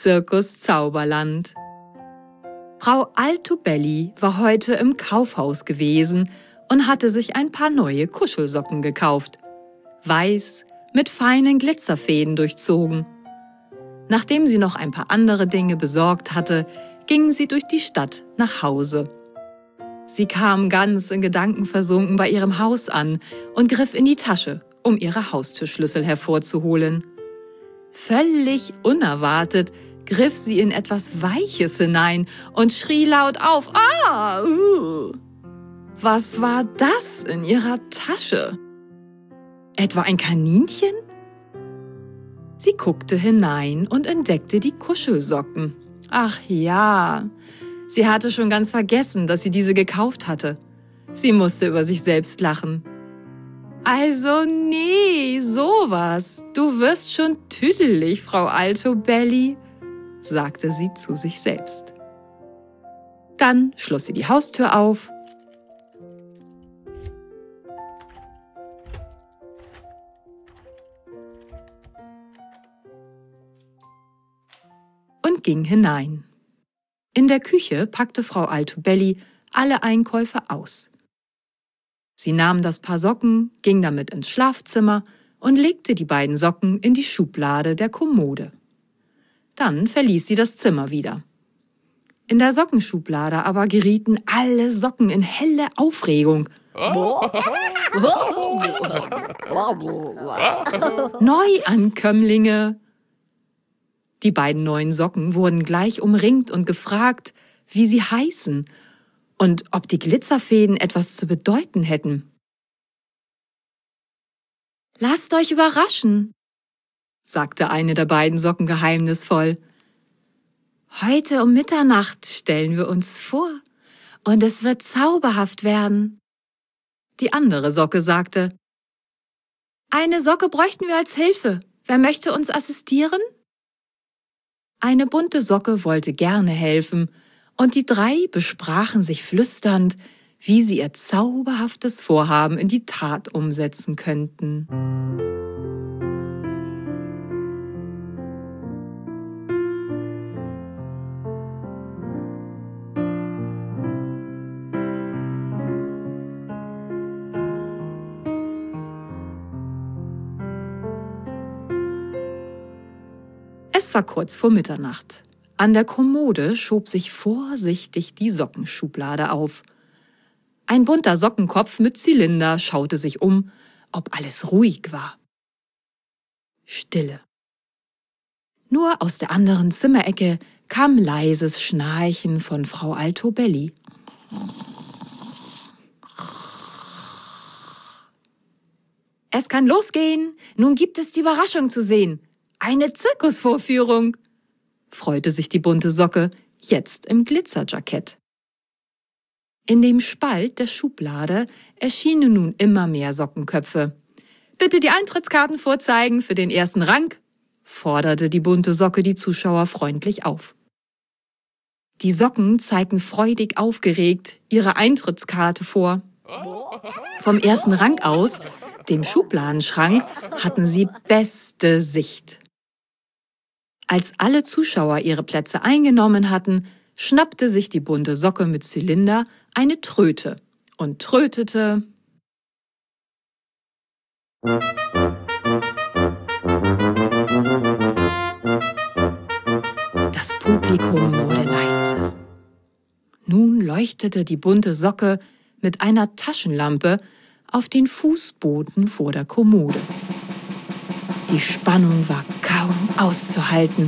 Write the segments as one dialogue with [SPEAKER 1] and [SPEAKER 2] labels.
[SPEAKER 1] Zirkus Zauberland. Frau Altobelli war heute im Kaufhaus gewesen und hatte sich ein paar neue Kuschelsocken gekauft. Weiß, mit feinen Glitzerfäden durchzogen. Nachdem sie noch ein paar andere Dinge besorgt hatte, ging sie durch die Stadt nach Hause. Sie kam ganz in Gedanken versunken bei ihrem Haus an und griff in die Tasche, um ihre Haustürschlüssel hervorzuholen. Völlig unerwartet griff sie in etwas Weiches hinein und schrie laut auf: Ah! Was war das in ihrer Tasche? Etwa ein Kaninchen? Sie guckte hinein und entdeckte die Kuschelsocken. Ach ja, sie hatte schon ganz vergessen, dass sie diese gekauft hatte. Sie musste über sich selbst lachen. Also nee, sowas. Du wirst schon tüdelig, Frau Altobelli, sagte sie zu sich selbst. Dann schloss sie die Haustür auf und ging hinein. In der Küche packte Frau Altobelli alle Einkäufe aus. Sie nahm das Paar Socken, ging damit ins Schlafzimmer und legte die beiden Socken in die Schublade der Kommode. Dann verließ sie das Zimmer wieder. In der Sockenschublade aber gerieten alle Socken in helle Aufregung. Neuankömmlinge! Die beiden neuen Socken wurden gleich umringt und gefragt, wie sie heißen und ob die Glitzerfäden etwas zu bedeuten hätten. »Lasst euch überraschen«, sagte eine der beiden Socken geheimnisvoll. »Heute um Mitternacht stellen wir uns vor und es wird zauberhaft werden.« Die andere Socke sagte: »Eine Socke bräuchten wir als Hilfe. Wer möchte uns assistieren?« Eine bunte Socke wollte gerne helfen, und die drei besprachen sich flüsternd, wie sie ihr zauberhaftes Vorhaben in die Tat umsetzen könnten. Es war kurz vor Mitternacht. An der Kommode schob sich vorsichtig die Sockenschublade auf. Ein bunter Sockenkopf mit Zylinder schaute sich um, ob alles ruhig war. Stille. Nur aus der anderen Zimmerecke kam leises Schnarchen von Frau Altobelli. »Es kann losgehen, nun gibt es die Überraschung zu sehen. Eine Zirkusvorführung«, freute sich die bunte Socke, jetzt im Glitzerjackett. In dem Spalt der Schublade erschienen nun immer mehr Sockenköpfe. »Bitte die Eintrittskarten vorzeigen für den ersten Rang«, forderte die bunte Socke die Zuschauer freundlich auf. Die Socken zeigten freudig aufgeregt ihre Eintrittskarte vor. Vom ersten Rang aus, dem Schubladenschrank, hatten sie beste Sicht. Als alle Zuschauer ihre Plätze eingenommen hatten, schnappte sich die bunte Socke mit Zylinder eine Tröte und trötete. Das Publikum wurde leise. Nun leuchtete die bunte Socke mit einer Taschenlampe auf den Fußboden vor der Kommode. Die Spannung war kaum auszuhalten.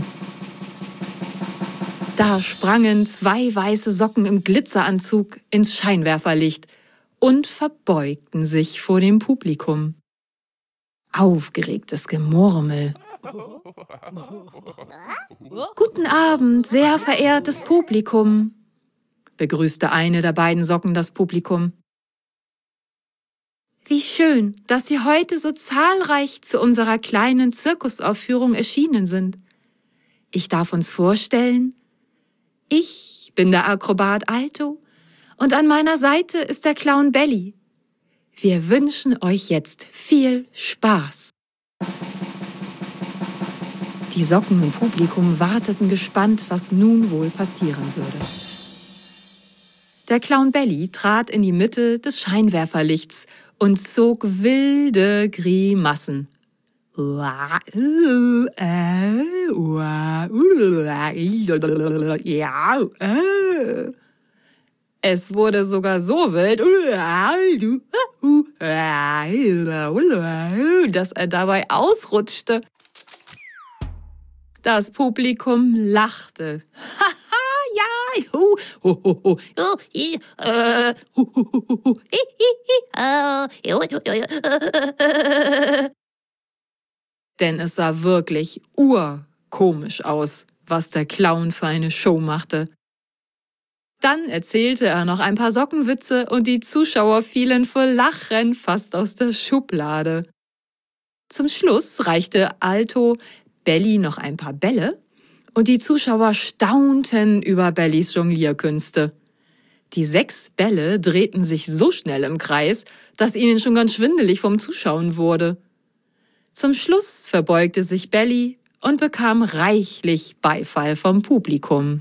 [SPEAKER 1] Da sprangen zwei weiße Socken im Glitzeranzug ins Scheinwerferlicht und verbeugten sich vor dem Publikum. Aufgeregtes Gemurmel. »Guten Abend, sehr verehrtes Publikum«, begrüßte eine der beiden Socken das Publikum. »Wie schön, dass Sie heute so zahlreich zu unserer kleinen Zirkusaufführung erschienen sind. Ich darf uns vorstellen, ich bin der Akrobat Alto und an meiner Seite ist der Clown Belli. Wir wünschen euch jetzt viel Spaß.« Die Socken im Publikum warteten gespannt, was nun wohl passieren würde. Der Clown Belly trat in die Mitte des Scheinwerferlichts und zog wilde Grimassen. Es wurde sogar so wild, dass er dabei ausrutschte. Das Publikum lachte. Denn es sah wirklich urkomisch aus, was der Clown für eine Show machte. Dann erzählte er noch ein paar Sockenwitze und die Zuschauer fielen vor Lachen fast aus der Schublade. Zum Schluss reichte Alto Belly noch ein paar Bälle und die Zuschauer staunten über Bellys Jonglierkünste. Die 6 Bälle drehten sich so schnell im Kreis, dass ihnen schon ganz schwindelig vom Zuschauen wurde. Zum Schluss verbeugte sich Belly und bekam reichlich Beifall vom Publikum.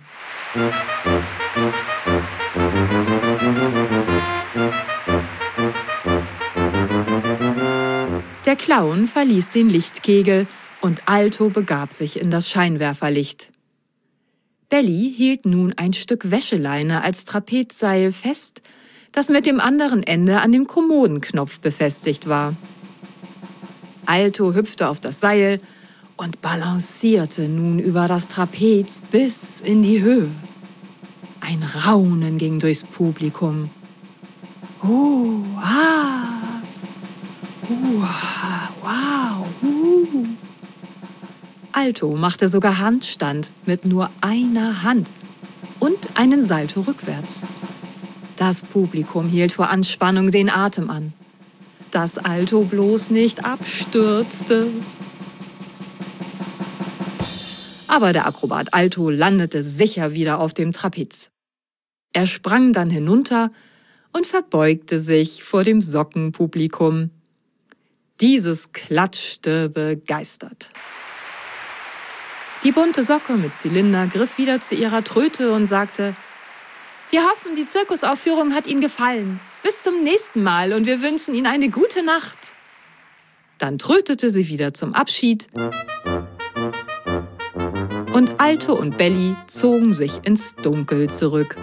[SPEAKER 1] Der Clown verließ den Lichtkegel und Alto begab sich in das Scheinwerferlicht. Belly hielt nun ein Stück Wäscheleine als Trapezseil fest, das mit dem anderen Ende an dem Kommodenknopf befestigt war. Alto hüpfte auf das Seil und balancierte nun über das Trapez bis in die Höhe. Ein Raunen ging durchs Publikum. Wow. Alto machte sogar Handstand mit nur einer Hand und einen Salto rückwärts. Das Publikum hielt vor Anspannung den Atem an, dass Alto bloß nicht abstürzte. Aber der Akrobat Alto landete sicher wieder auf dem Trapez. Er sprang dann hinunter und verbeugte sich vor dem Sockenpublikum. Dieses klatschte begeistert. Die bunte Socke mit Zylinder griff wieder zu ihrer Tröte und sagte: Wir hoffen, die Zirkusaufführung hat Ihnen gefallen. Bis zum nächsten Mal und wir wünschen Ihnen eine gute Nacht. Dann trötete sie wieder zum Abschied und Alto und Belly zogen sich ins Dunkel zurück.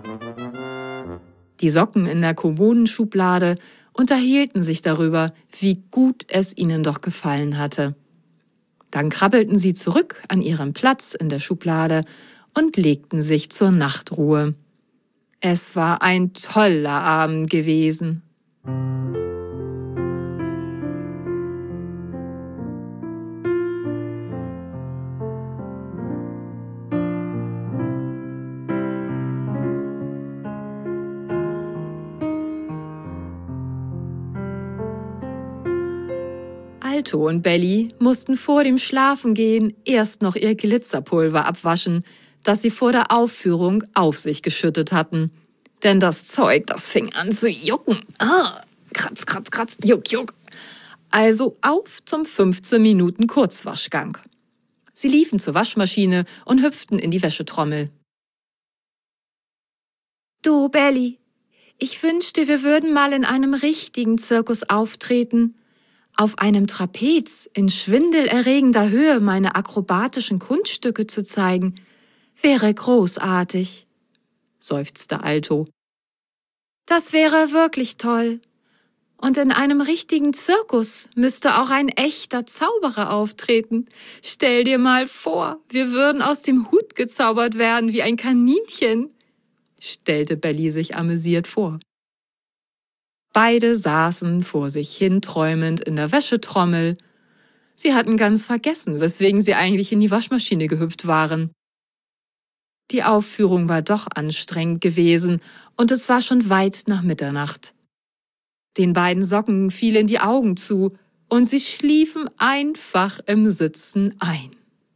[SPEAKER 1] Die Socken in der Kommodenschublade unterhielten sich darüber, wie gut es ihnen doch gefallen hatte. Dann krabbelten sie zurück an ihren Platz in der Schublade und legten sich zur Nachtruhe. Es war ein toller Abend gewesen. Alto und Belly mussten vor dem Schlafengehen erst noch ihr Glitzerpulver abwaschen, das sie vor der Aufführung auf sich geschüttet hatten. Denn das Zeug, das fing an zu jucken. Kratz, kratz, kratz, juck, juck. Also auf zum 15 Minuten Kurzwaschgang. Sie liefen zur Waschmaschine und hüpften in die Wäschetrommel. Du, Belly, ich wünschte, wir würden mal in einem richtigen Zirkus auftreten. Auf einem Trapez in schwindelerregender Höhe meine akrobatischen Kunststücke zu zeigen, wäre großartig, seufzte Alto. Das wäre wirklich toll. Und in einem richtigen Zirkus müsste auch ein echter Zauberer auftreten. Stell dir mal vor, wir würden aus dem Hut gezaubert werden wie ein Kaninchen, stellte Belly sich amüsiert vor. Beide saßen vor sich hin träumend in der Wäschetrommel. Sie hatten ganz vergessen, weswegen sie eigentlich in die Waschmaschine gehüpft waren. Die Aufführung war doch anstrengend gewesen und es war schon weit nach Mitternacht. Den beiden Socken fielen die Augen zu und sie schliefen einfach im Sitzen ein.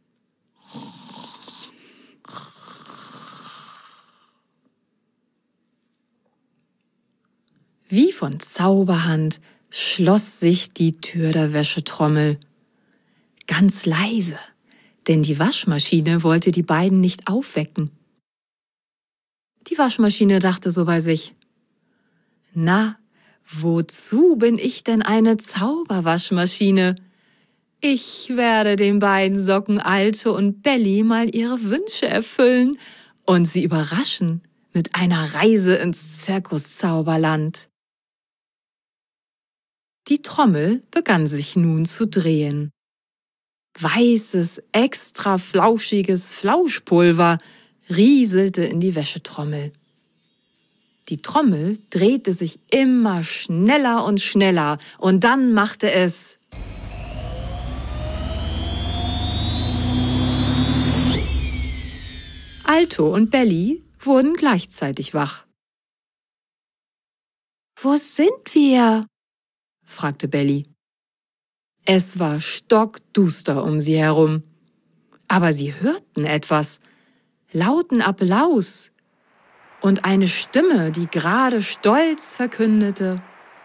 [SPEAKER 1] Wie von Zauberhand schloss sich die Tür der Wäschetrommel. Ganz leise, denn die Waschmaschine wollte die beiden nicht aufwecken. Die Waschmaschine dachte so bei sich: Na, wozu bin ich denn eine Zauberwaschmaschine? Ich werde den beiden Socken Alto und Belly mal ihre Wünsche erfüllen und sie überraschen mit einer Reise ins Zirkuszauberland. Die Trommel begann sich nun zu drehen. Weißes, extra flauschiges Flauschpulver rieselte in die Wäschetrommel. Die Trommel drehte sich immer schneller und dann machte es Alto und Belly wurden gleichzeitig wach. »Wo sind wir?« fragte Belly. Es war stockduster um sie herum. Aber sie hörten etwas, lauten Applaus und eine Stimme, die gerade stolz verkündete: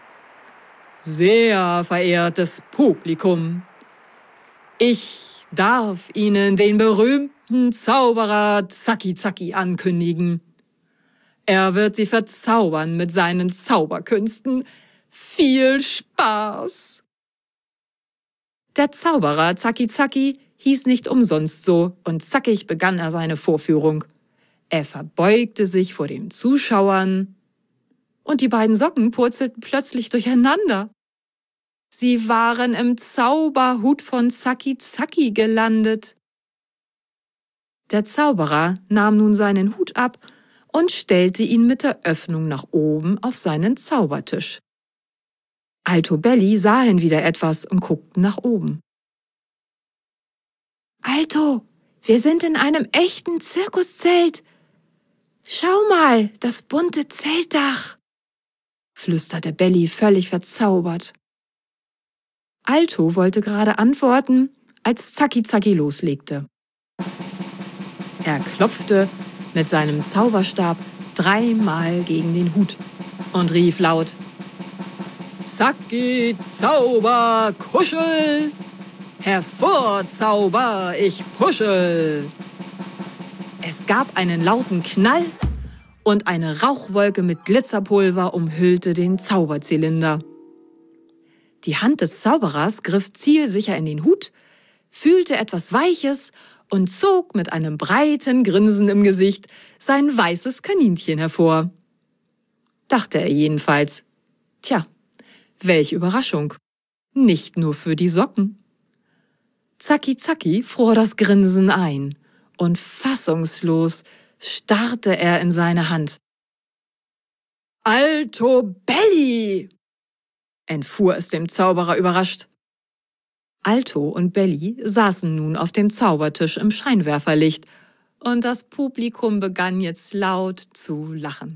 [SPEAKER 1] »Sehr verehrtes Publikum, ich darf Ihnen den berühmten Zauberer Zacki Zacki ankündigen. Er wird Sie verzaubern mit seinen Zauberkünsten. Viel Spaß!« Der Zauberer Zacki Zacki hieß nicht umsonst so, und zackig begann er seine Vorführung. Er verbeugte sich vor den Zuschauern, und die beiden Socken purzelten plötzlich durcheinander. Sie waren im Zauberhut von Zacki Zacki gelandet. Der Zauberer nahm nun seinen Hut ab und stellte ihn mit der Öffnung nach oben auf seinen Zaubertisch. Alto Belly sahen wieder etwas und guckten nach oben. »Alto, wir sind in einem echten Zirkuszelt. Schau mal, das bunte Zeltdach«, flüsterte Belly völlig verzaubert. Alto wollte gerade antworten, als Zacki Zacki loslegte. Er klopfte mit seinem Zauberstab 3-mal gegen den Hut und rief laut: »Zacki, Zauber, Kuschel! Hervor, Zauber, ich puschel!« Es gab einen lauten Knall und eine Rauchwolke mit Glitzerpulver umhüllte den Zauberzylinder. Die Hand des Zauberers griff zielsicher in den Hut, fühlte etwas Weiches und zog mit einem breiten Grinsen im Gesicht sein weißes Kaninchen hervor. Dachte er jedenfalls. Tja, welche Überraschung. Nicht nur für die Socken. Zacki Zacki fror das Grinsen ein und fassungslos starrte er in seine Hand. »Alto Belly«, entfuhr es dem Zauberer überrascht. Alto und Belly saßen nun auf dem Zaubertisch im Scheinwerferlicht und das Publikum begann jetzt laut zu lachen.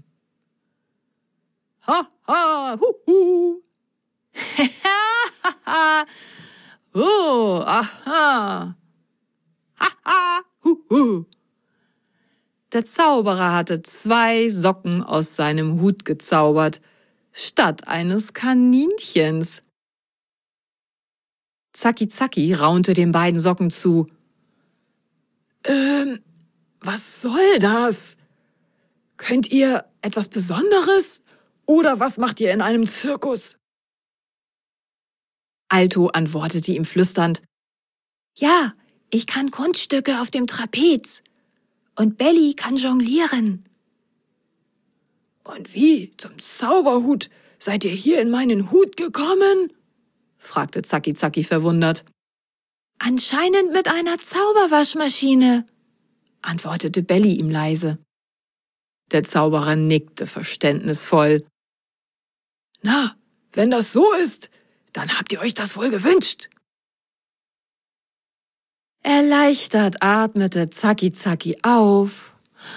[SPEAKER 1] »Ha, ha, hu, hu! Ha, ha! Oh, aha! Ha, ha, hu, hu!« Der Zauberer hatte 2 Socken aus seinem Hut gezaubert, statt eines Kaninchens. Zacki Zacki raunte den beiden Socken zu. Was soll das? Könnt ihr etwas Besonderes? Oder was macht ihr in einem Zirkus?« Alto antwortete ihm flüsternd: »Ja, ich kann Kunststücke auf dem Trapez. Und Belly kann jonglieren.« »Und wie zum Zauberhut seid ihr hier in meinen Hut gekommen?« fragte Zacki Zacki verwundert. »Anscheinend mit einer Zauberwaschmaschine«, antwortete Belly ihm leise. Der Zauberer nickte verständnisvoll. »Na, wenn das so ist, dann habt ihr euch das wohl gewünscht.« Erleichtert atmete Zacki Zacki auf.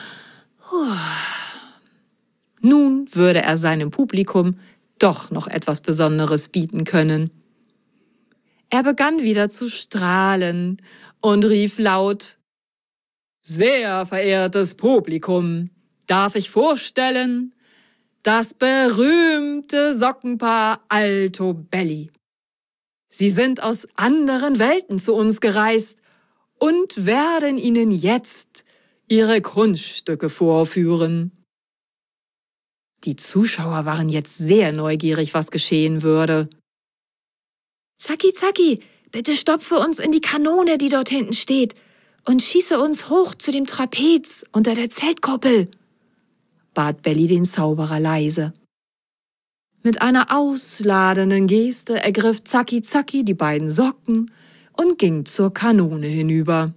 [SPEAKER 1] Nun würde er seinem Publikum doch noch etwas Besonderes bieten können. Er begann wieder zu strahlen und rief laut: »Sehr verehrtes Publikum, darf ich vorstellen, das berühmte Sockenpaar Alto Belly. Sie sind aus anderen Welten zu uns gereist und werden Ihnen jetzt ihre Kunststücke vorführen. Die Zuschauer waren jetzt sehr neugierig, was geschehen würde.
[SPEAKER 2] Zacki, Zacki, bitte stopfe uns in die Kanone, die dort hinten steht, und schieße uns hoch zu dem Trapez unter der Zeltkoppel,
[SPEAKER 1] bat Belly den Zauberer leise. Mit einer ausladenden Geste ergriff Zacki Zacki die beiden Socken und ging zur Kanone hinüber.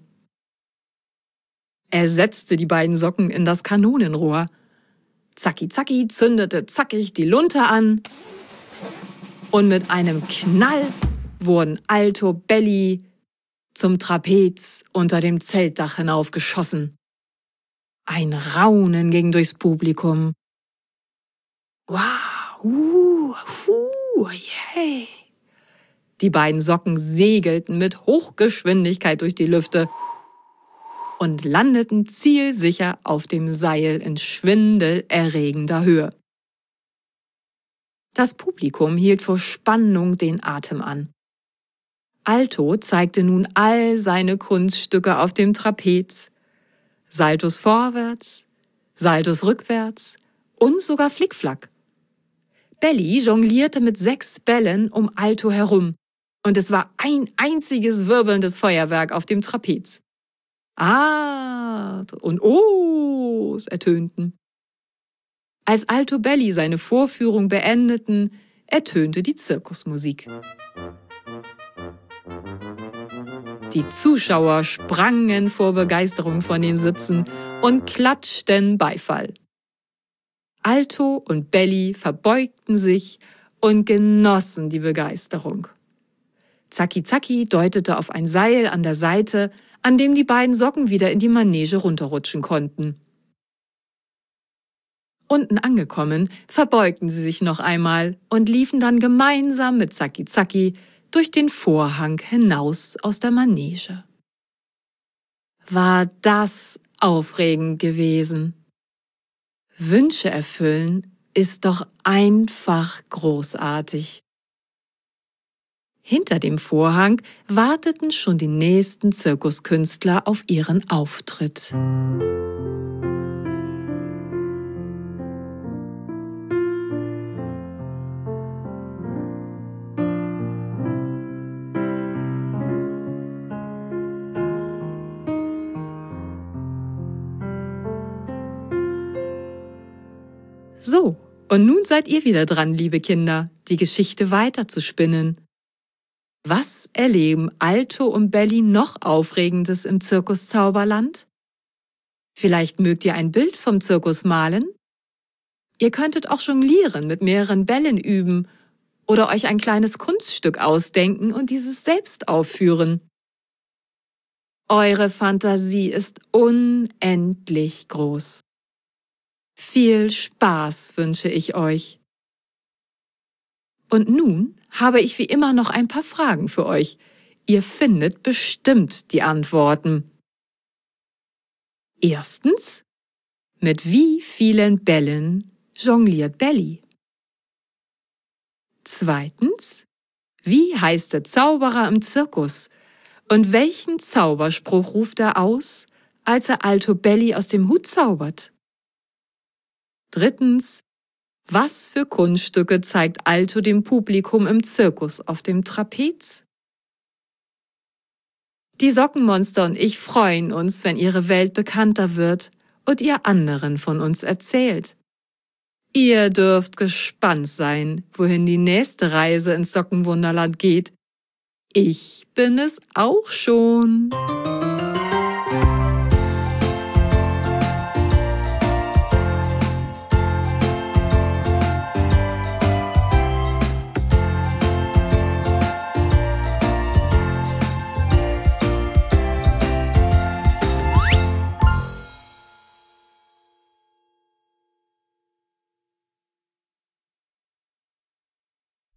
[SPEAKER 1] Er setzte die beiden Socken in das Kanonenrohr. Zacki Zacki zündete zackig die Lunte an und mit einem Knall wurden Alto Belly zum Trapez unter dem Zeltdach hinaufgeschossen. Ein Raunen ging durchs Publikum. Wow, yay! Die beiden Socken segelten mit Hochgeschwindigkeit durch die Lüfte und landeten zielsicher auf dem Seil in schwindelerregender Höhe. Das Publikum hielt vor Spannung den Atem an. Alto zeigte nun all seine Kunststücke auf dem Trapez. Saltos vorwärts, Saltos rückwärts und sogar Flickflack. Belly jonglierte mit 6 Bällen um Alto herum und es war ein einziges wirbelndes Feuerwerk auf dem Trapez. Ah und Ohs ertönten. Als Alto Belly seine Vorführung beendeten, ertönte die Zirkusmusik. Die Zuschauer sprangen vor Begeisterung von den Sitzen und klatschten Beifall. Alto und Belly verbeugten sich und genossen die Begeisterung. Zacki Zacki deutete auf ein Seil an der Seite, an dem die beiden Socken wieder in die Manege runterrutschen konnten. Unten angekommen, verbeugten sie sich noch einmal und liefen dann gemeinsam mit Zacki Zacki durch den Vorhang hinaus aus der Manege. War das aufregend gewesen? Wünsche erfüllen ist doch einfach großartig. Hinter dem Vorhang warteten schon die nächsten Zirkuskünstler auf ihren Auftritt. So, und nun seid ihr wieder dran, liebe Kinder, die Geschichte weiterzuspinnen. Was erleben Alto und Belly noch Aufregendes im Zirkus Zauberland? Vielleicht mögt ihr ein Bild vom Zirkus malen? Ihr könntet auch jonglieren, mit mehreren Bällen üben oder euch ein kleines Kunststück ausdenken und dieses selbst aufführen. Eure Fantasie ist unendlich groß. Viel Spaß wünsche ich euch. Und nun habe ich wie immer noch ein paar Fragen für euch. Ihr findet bestimmt die Antworten. Erstens, mit wie vielen Bällen jongliert Belly? Zweitens, wie heißt der Zauberer im Zirkus und welchen Zauberspruch ruft er aus, als er Alto Belly aus dem Hut zaubert? Drittens, was für Kunststücke zeigt Alto dem Publikum im Zirkus auf dem Trapez? Die Sockenmonster und ich freuen uns, wenn ihre Welt bekannter wird und ihr anderen von uns erzählt. Ihr dürft gespannt sein, wohin die nächste Reise ins Sockenwunderland geht. Ich bin es auch schon.